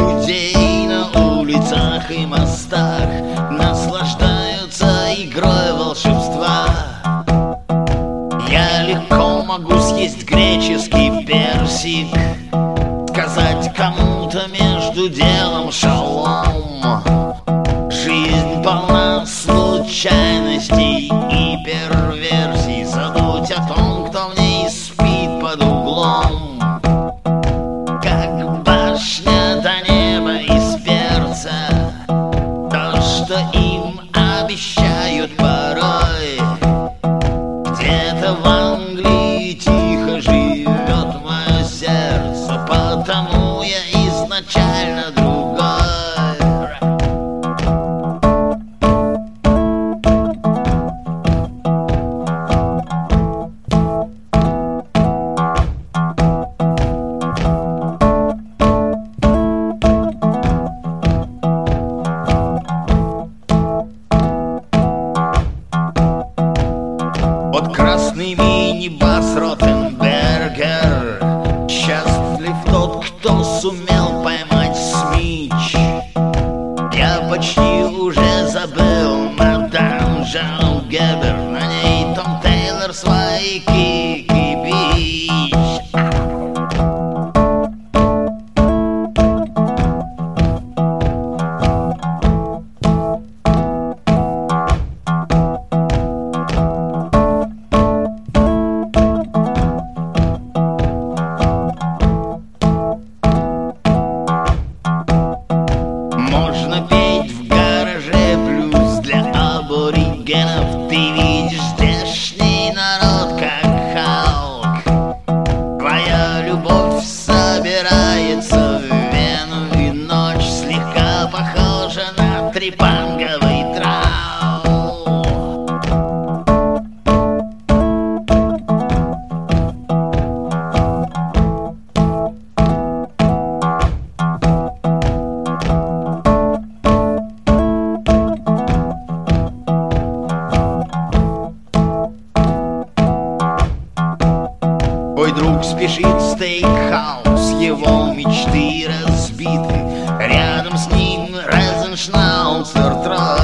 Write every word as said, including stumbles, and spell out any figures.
людей на улицах и мостах наслаждаются игрой волшебства. Я легко могу съесть греческий персик, сказать кому-то между делом шалом. Жизнь полна случайностей и перверсий. Забудь о том, кто в ней спит под углом. Как башня до неба из перца, то, что им обещают порой. Где-то в Англии тихо живет мое сердце, потому я изначально другой. Вот красный мини-бас Ротенбергер. Счастлив тот, кто сумел поймать смич. Я почти уже забыл мадам Жанну Гебер. На ней Том Тейлор свои Кики-Бич. Можно петь в гараже блюз для аборигенов. Ты видишь здешний народ как Халк. Твоя любовь собирается в вену, и ночь слегка похожа на трепанговый трау. Твой друг спешит в стейкхаус, его мечты разбиты. Рядом с ним Розеншнауцер трой.